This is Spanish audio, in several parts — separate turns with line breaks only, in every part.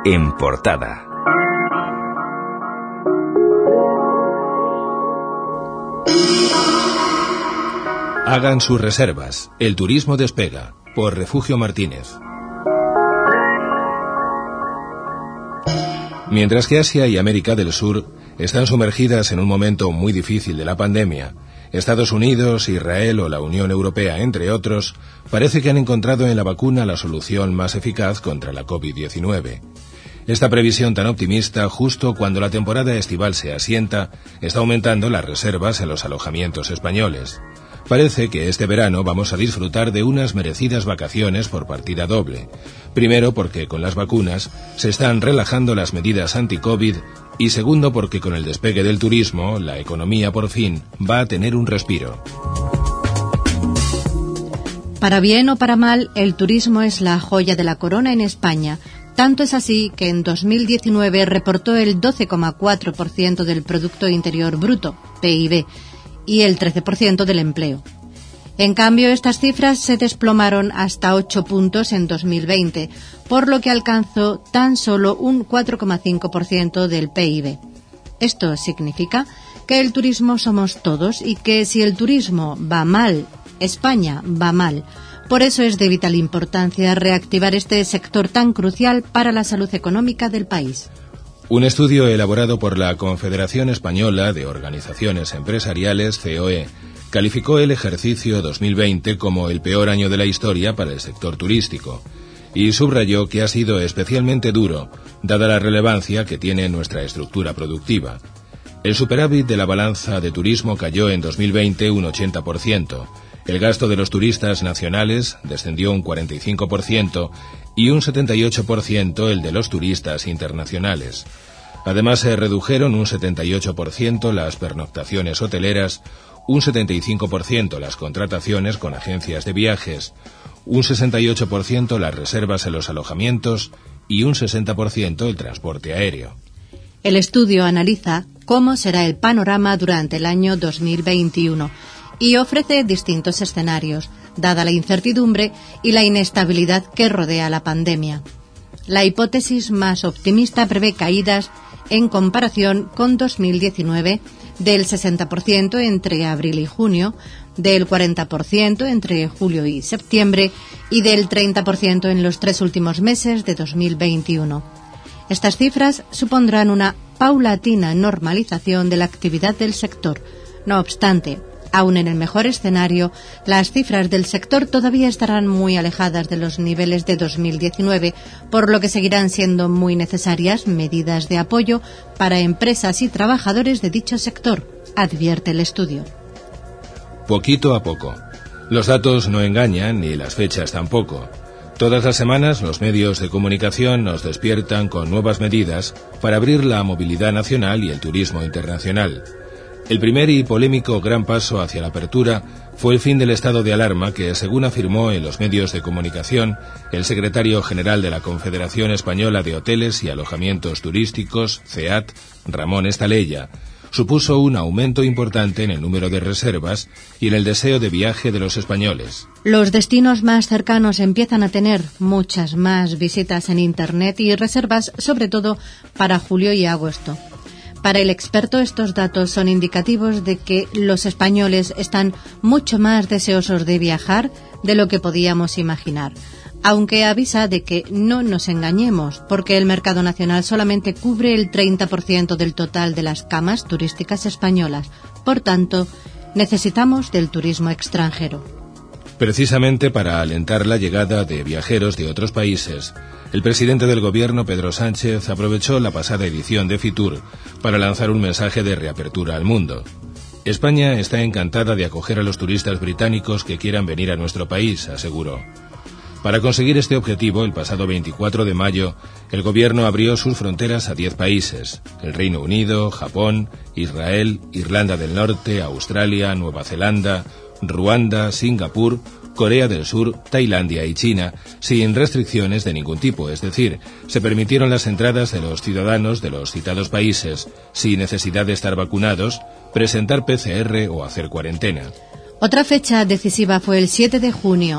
En portada.
Hagan sus reservas. El turismo despega. Por Refugio Martínez. Mientras que Asia y América del Sur están sumergidas en un momento muy difícil de la pandemia, Estados Unidos, Israel o la Unión Europea, entre otros, parece que han encontrado en la vacuna la solución más eficaz contra la COVID-19. Esta previsión tan optimista, justo cuando la temporada estival se asienta, está aumentando las reservas en los alojamientos españoles. Parece que este verano vamos a disfrutar de unas merecidas vacaciones por partida doble. Primero, porque con las vacunas se están relajando las medidas anti-COVID, y segundo, porque con el despegue del turismo, la economía por fin va a tener un respiro.
Para bien o para mal, el turismo es la joya de la corona en España. Tanto es así que en 2019 reportó el 12,4% del Producto Interior Bruto, PIB, y el 13% del empleo. En cambio, estas cifras se desplomaron hasta 8 puntos en 2020, por lo que alcanzó tan solo un 4,5% del PIB. Esto significa que el turismo somos todos y que si el turismo va mal, España va mal. Por eso es de vital importancia reactivar este sector tan crucial para la salud económica del país.
Un estudio elaborado por la Confederación Española de Organizaciones Empresariales, COE, calificó el ejercicio 2020 como el peor año de la historia para el sector turístico y subrayó que ha sido especialmente duro, dada la relevancia que tiene nuestra estructura productiva. El superávit de la balanza de turismo cayó en 2020 un 80%, el gasto de los turistas nacionales descendió un 45% y un 78% el de los turistas internacionales. Además, se redujeron un 78% las pernoctaciones hoteleras, un 75% las contrataciones con agencias de viajes, un 68% las reservas en los alojamientos y un 60% el transporte aéreo.
El estudio analiza cómo será el panorama durante el año 2021 y ofrece distintos escenarios, dada la incertidumbre y la inestabilidad que rodea la pandemia. La hipótesis más optimista prevé caídas en comparación con 2019 del 60% entre abril y junio, del 40% entre julio y septiembre y del 30% en los 3 últimos meses de 2021. Estas cifras supondrán una paulatina normalización de la actividad del sector. No obstante, aún en el mejor escenario, las cifras del sector todavía estarán muy alejadas de los niveles de 2019, por lo que seguirán siendo muy necesarias medidas de apoyo para empresas y trabajadores de dicho sector, advierte el estudio.
Poquito a poco. Los datos no engañan ni las fechas tampoco. Todas las semanas los medios de comunicación nos despiertan con nuevas medidas para abrir la movilidad nacional y el turismo internacional. El primer y polémico gran paso hacia la apertura fue el fin del estado de alarma que, según afirmó en los medios de comunicación el secretario general de la Confederación Española de Hoteles y Alojamientos Turísticos, CEAT, Ramón Estalella, supuso un aumento importante en el número de reservas y en el deseo de viaje de los españoles.
Los destinos más cercanos empiezan a tener muchas más visitas en Internet y reservas, sobre todo para julio y agosto. Para el experto, estos datos son indicativos de que los españoles están mucho más deseosos de viajar de lo que podíamos imaginar, aunque avisa de que no nos engañemos, porque el mercado nacional solamente cubre el 30% del total de las camas turísticas españolas. Por tanto, necesitamos del turismo extranjero.
Precisamente para alentar la llegada de viajeros de otros países, el presidente del Gobierno, Pedro Sánchez, aprovechó la pasada edición de Fitur para lanzar un mensaje de reapertura al mundo. España está encantada de acoger a los turistas británicos que quieran venir a nuestro país, aseguró. Para conseguir este objetivo, el pasado 24 de mayo, el Gobierno abrió sus fronteras a 10 países: el Reino Unido, Japón, Israel, Irlanda del Norte, Australia, Nueva Zelanda, Ruanda, Singapur, Corea del Sur, Tailandia y China, sin restricciones de ningún tipo, es decir, se permitieron las entradas de los ciudadanos de los citados países, sin necesidad de estar vacunados, presentar PCR o hacer cuarentena.
Otra fecha decisiva fue el 7 de junio.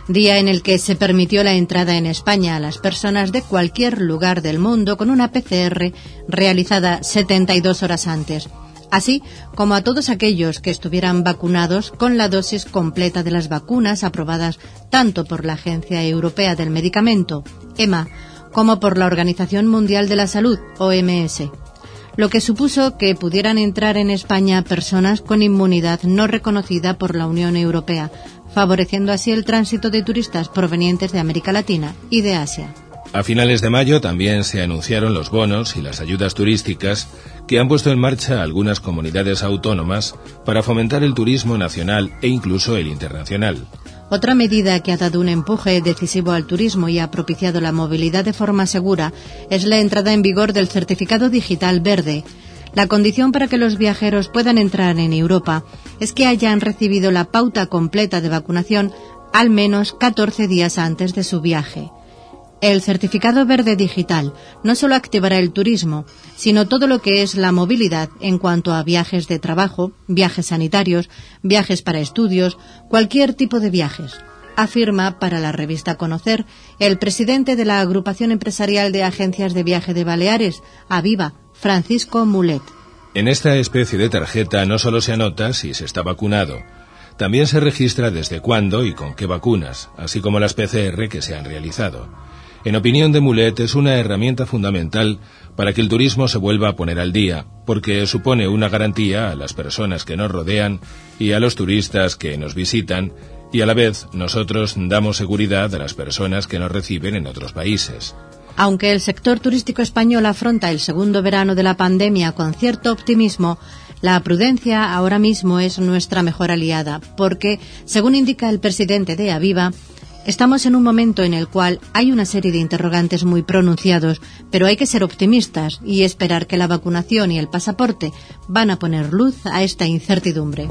día en el que se permitió la entrada en España a las personas de cualquier lugar del mundo con una PCR realizada 72 horas antes, así como a todos aquellos que estuvieran vacunados con la dosis completa de las vacunas aprobadas tanto por la Agencia Europea del Medicamento, EMA, como por la Organización Mundial de la Salud, OMS, lo que supuso que pudieran entrar en España personas con inmunidad no reconocida por la Unión Europea, favoreciendo así el tránsito de turistas provenientes de América Latina y de Asia.
A finales de mayo también se anunciaron los bonos y las ayudas turísticas que han puesto en marcha algunas comunidades autónomas para fomentar el turismo nacional e incluso el internacional.
Otra medida que ha dado un empuje decisivo al turismo y ha propiciado la movilidad de forma segura es la entrada en vigor del certificado digital verde. La condición para que los viajeros puedan entrar en Europa es que hayan recibido la pauta completa de vacunación al menos 14 días antes de su viaje. El certificado verde digital no solo activará el turismo, sino todo lo que es la movilidad en cuanto a viajes de trabajo, viajes sanitarios, viajes para estudios, cualquier tipo de viajes, afirma para la revista Conocer el presidente de la Agrupación Empresarial de Agencias de Viaje de Baleares, AVIVA, Francisco Mulet.
En esta especie de tarjeta no solo se anota si se está vacunado, también se registra desde cuándo y con qué vacunas, así como las PCR que se han realizado. En opinión de Mulet, es una herramienta fundamental para que el turismo se vuelva a poner al día, porque supone una garantía a las personas que nos rodean y a los turistas que nos visitan, y a la vez nosotros damos seguridad a las personas que nos reciben en otros países.
Aunque el sector turístico español afronta el segundo verano de la pandemia con cierto optimismo, la prudencia ahora mismo es nuestra mejor aliada, porque, según indica el presidente de AVIVA, estamos en un momento en el cual hay una serie de interrogantes muy pronunciados, pero hay que ser optimistas y esperar que la vacunación y el pasaporte van a poner luz a esta incertidumbre.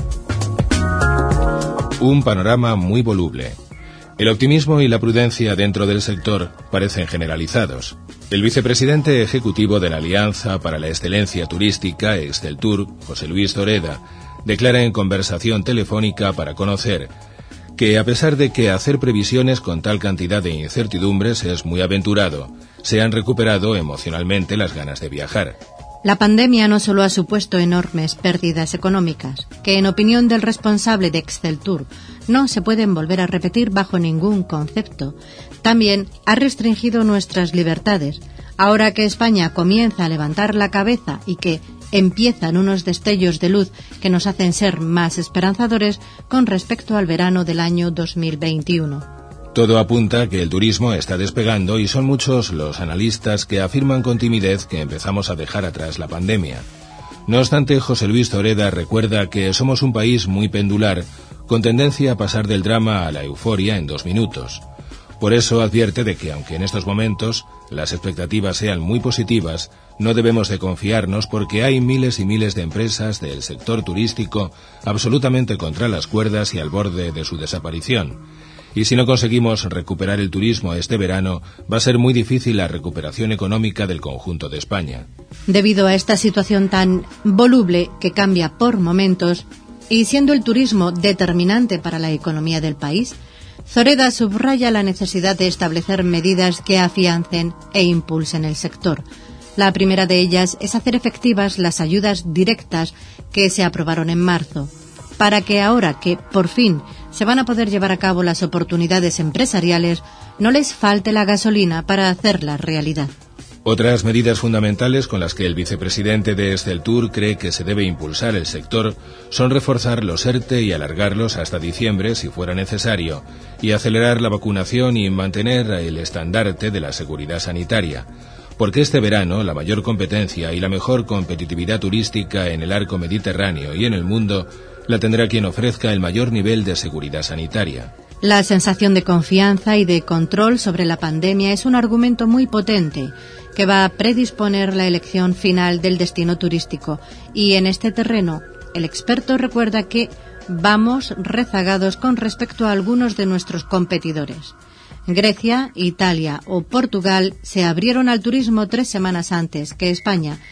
Un panorama muy voluble. El optimismo y la prudencia dentro del sector parecen generalizados. El vicepresidente ejecutivo de la Alianza para la Excelencia Turística, Exceltur, José Luis Zoreda, declara en conversación telefónica para Conocer que a pesar de que hacer previsiones con tal cantidad de incertidumbres es muy aventurado, se han recuperado emocionalmente las ganas de viajar.
La pandemia no solo ha supuesto enormes pérdidas económicas, que en opinión del responsable de Exceltur no se pueden volver a repetir bajo ningún concepto, también ha restringido nuestras libertades. Ahora que España comienza a levantar la cabeza y que empiezan unos destellos de luz que nos hacen ser más esperanzadores con respecto al verano del año 2021.
Todo apunta a que el turismo está despegando y son muchos los analistas que afirman con timidez que empezamos a dejar atrás la pandemia. No obstante, José Luis Zoreda recuerda que somos un país muy pendular, con tendencia a pasar del drama a la euforia en 2 minutos. Por eso advierte de que, aunque en estos momentos las expectativas sean muy positivas, no debemos de confiarnos porque hay miles y miles de empresas del sector turístico absolutamente contra las cuerdas y al borde de su desaparición. Y si no conseguimos recuperar el turismo este verano, va a ser muy difícil la recuperación económica del conjunto de España.
Debido a esta situación tan voluble que cambia por momentos, y siendo el turismo determinante para la economía del país, Zoreda subraya la necesidad de establecer medidas que afiancen e impulsen el sector. La primera de ellas es hacer efectivas las ayudas directas que se aprobaron en marzo, para que ahora que, por fin, se van a poder llevar a cabo las oportunidades empresariales, no les falte la gasolina para hacerla realidad.
Otras medidas fundamentales con las que el vicepresidente de Exceltur cree que se debe impulsar el sector son reforzar los ERTE y alargarlos hasta diciembre si fuera necesario, y acelerar la vacunación y mantener el estandarte de la seguridad sanitaria. Porque este verano la mayor competencia y la mejor competitividad turística en el arco mediterráneo y en el mundo la tendrá quien ofrezca el mayor nivel de seguridad sanitaria.
La sensación de confianza y de control sobre la pandemia es un argumento muy potente que va a predisponer la elección final del destino turístico. Y en este terreno, el experto recuerda que vamos rezagados con respecto a algunos de nuestros competidores. Grecia, Italia o Portugal se abrieron al turismo 3 semanas antes que España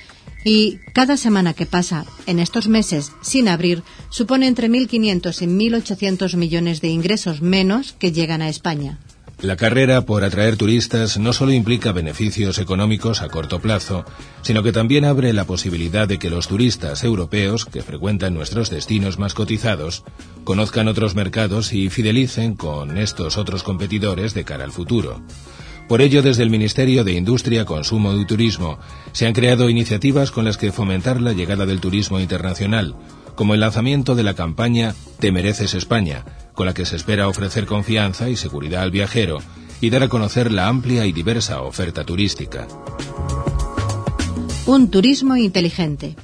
Y cada semana que pasa en estos meses sin abrir supone entre 1.500 y 1.800 millones de ingresos menos que llegan a España.
La carrera por atraer turistas no solo implica beneficios económicos a corto plazo, sino que también abre la posibilidad de que los turistas europeos que frecuentan nuestros destinos más cotizados conozcan otros mercados y fidelicen con estos otros competidores de cara al futuro. Por ello, desde el Ministerio de Industria, Consumo y Turismo se han creado iniciativas con las que fomentar la llegada del turismo internacional, como el lanzamiento de la campaña Te mereces España, con la que se espera ofrecer confianza y seguridad al viajero y dar a conocer la amplia y diversa oferta turística.
Un turismo inteligente.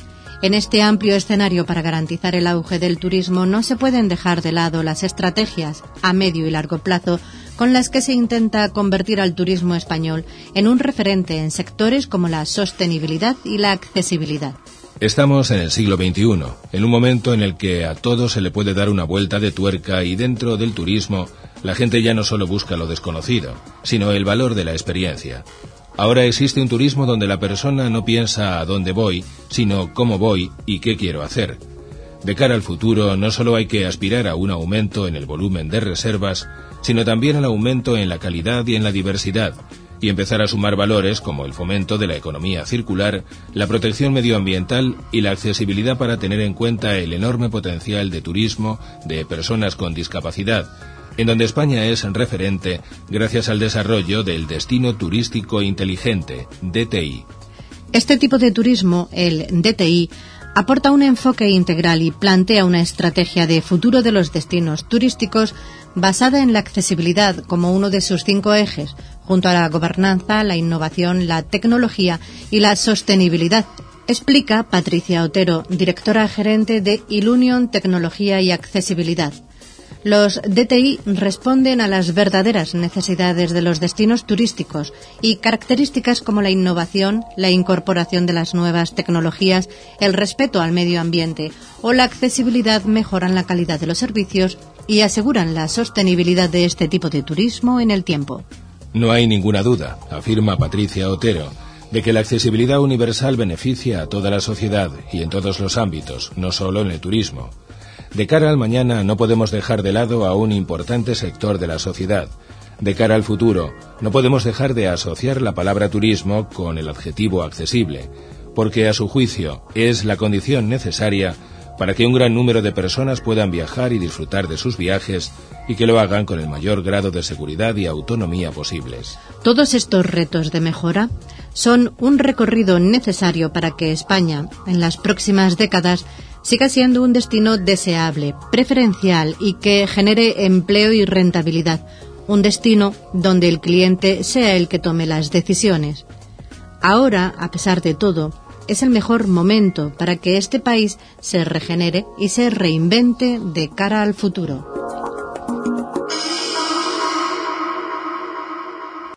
En este amplio escenario para garantizar el auge del turismo no se pueden dejar de lado las estrategias a medio y largo plazo con las que se intenta convertir al turismo español en un referente en sectores como la sostenibilidad y la accesibilidad.
Estamos en el siglo XXI, en un momento en el que a todo se le puede dar una vuelta de tuerca y dentro del turismo la gente ya no solo busca lo desconocido, sino el valor de la experiencia. Ahora existe un turismo donde la persona no piensa a dónde voy, sino cómo voy y qué quiero hacer. De cara al futuro, no solo hay que aspirar a un aumento en el volumen de reservas, sino también al aumento en la calidad y en la diversidad, y empezar a sumar valores como el fomento de la economía circular, la protección medioambiental y la accesibilidad para tener en cuenta el enorme potencial de turismo de personas con discapacidad, en donde España es referente gracias al desarrollo del Destino Turístico Inteligente, DTI.
Este tipo de turismo, el DTI, aporta un enfoque integral y plantea una estrategia de futuro de los destinos turísticos basada en la accesibilidad como uno de sus 5 ejes, junto a la gobernanza, la innovación, la tecnología y la sostenibilidad, explica Patricia Otero, directora gerente de Ilunion Tecnología y Accesibilidad. Los DTI responden a las verdaderas necesidades de los destinos turísticos y características como la innovación, la incorporación de las nuevas tecnologías, el respeto al medio ambiente o la accesibilidad mejoran la calidad de los servicios y aseguran la sostenibilidad de este tipo de turismo en el tiempo.
No hay ninguna duda, afirma Patricia Otero, de que la accesibilidad universal beneficia a toda la sociedad y en todos los ámbitos, no solo en el turismo. De cara al mañana no podemos dejar de lado a un importante sector de la sociedad. De cara al futuro no podemos dejar de asociar la palabra turismo con el adjetivo accesible, porque a su juicio es la condición necesaria para que un gran número de personas puedan viajar y disfrutar de sus viajes y que lo hagan con el mayor grado de seguridad y autonomía posibles.
Todos estos retos de mejora son un recorrido necesario para que España, en las próximas décadas, siga siendo un destino deseable, preferencial y que genere empleo y rentabilidad, un destino donde el cliente sea el que tome las decisiones. Ahora, a pesar de todo, es el mejor momento para que este país se regenere y se reinvente de cara al futuro.